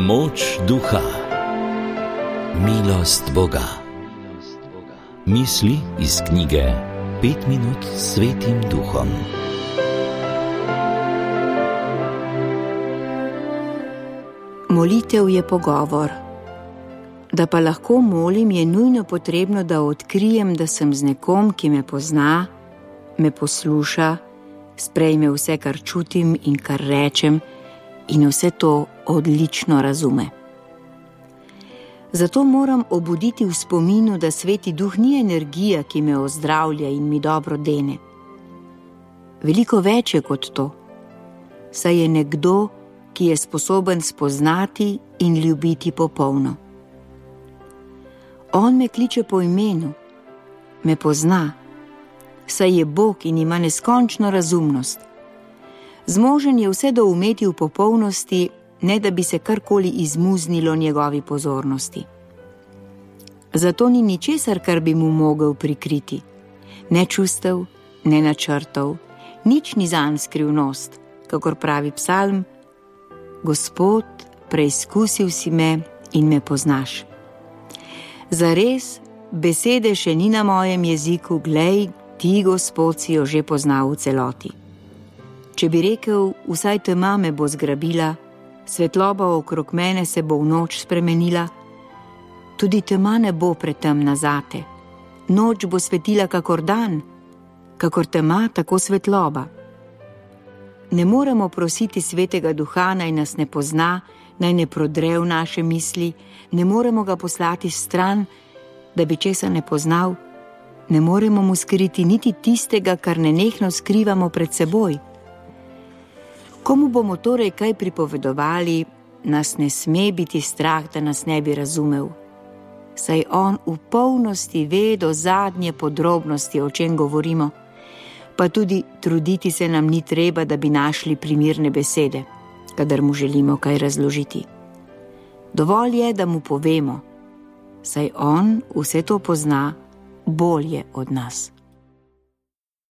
Moč duha, milost Boga. Misli iz knjige 5 minut s Svetim Duhom. Molitev je pogovor. Da pa lahko molim, je nujno potrebno, da odkrijem, da sem z nekom, ki me pozna, me posluša, sprejme vse, kar čutim in kar rečem, in vse to odlično razume. Zato moram obuditi v spominu, da Sveti Duh ni energija, ki me ozdravlja in mi dobro dene. Veliko več je kot to, saj je nekdo, ki je sposoben spoznati in ljubiti popolno. On me kliče po imenu, me pozna, saj je Bog in ima neskončno razumnost. Zmožen je vse doumeti v popolnosti, ne da bi se karkoli izmuznilo njegovi pozornosti. Zato ni ničesar, kar bi mu mogel prikriti. Ne čustev, ne načrtov, nič ni zanj skrivnost, kakor pravi psalm: Gospod, preizkusil si me in me poznaš. Zares, besede še ni na mojem jeziku, glej, ti, Gospod, si jo že poznal v celoti. Če bi rekel, vsaj tema me bo zgrabila, svetloba okrog mene se bo v noč spremenila, tudi tema ne bo pretemna zate. Noč bo svetila kakor dan, kakor tema, tako svetloba. Ne moremo prositi Svetega Duha, naj nas ne pozna, naj ne prodre v naše misli, ne moremo ga poslati stran, da bi česa ne poznal, ne moremo mu skriti niti tistega, kar nenehno skrivamo pred seboj. Komu bomo torej kaj pripovedovali, nas ne sme biti strah, da nas ne bi razumel. Saj on v polnosti ve do zadnje podrobnosti, o čem govorimo, pa tudi truditi se nam ni treba, da bi našli primirne besede, kadar mu želimo kaj razložiti. Dovolj je, da mu povemo, saj on vse to pozna bolje od nas.